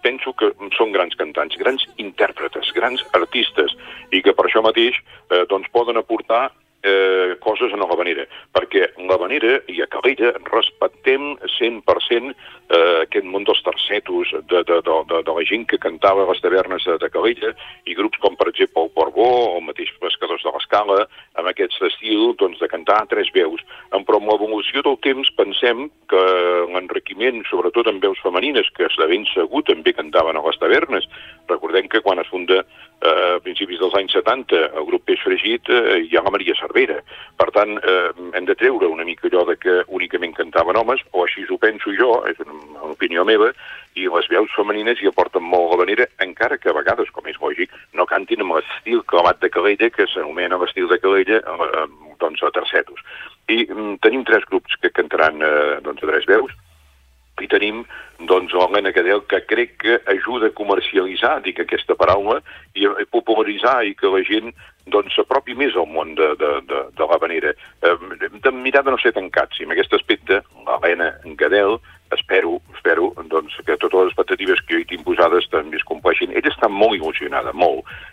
penso que són grans cantants, grans intèrpretes, grans artistes, i que per això mateix doncs poden aportar coses a l'Havanera, perquè l'Havanera i a Calella respectem 100% aquest món dels tercetos, de la gent que cantava a les tavernes de Calella, i grups com, per exemple, el Borbó, o el mateix Pescadors de l'Escala, amb aquest estil de cantar a tres veus. Però amb l'evolució del temps pensem que l'enriquiment, sobretot en veus femenines, que de ben segur també cantaven a les tavernes, recordem que quan es funda a principis dels anys 70 el grup Peix Fregit hi ha la Maria Cervera. Per tant, hem de treure una mica allò de que únicament cantaven homes, o així ho penso jo, és una opinió meva, i les veus femenines hi aporten molt a l'Havanera, encara que a vegades, com és lògic, no cantin amb l'estil clavat de Calella, que s'anomena l'estil de Calella, doncs a tercetos. I tenim 3 grups que cantaran a 3 veus, i tenim l'Helena Cadel, que crec que ajuda a comercialitzar, dic aquesta paraula, i a popularitzar, i que la gent s'apropi més al món de l'Havanera. Hem de mirar de no ser tancats, i en aquest aspecte l'Helena Cadel espero que totes les expectatives que jo hi tinc posades també es compleixin. Ella està molt il·lusionada, molt,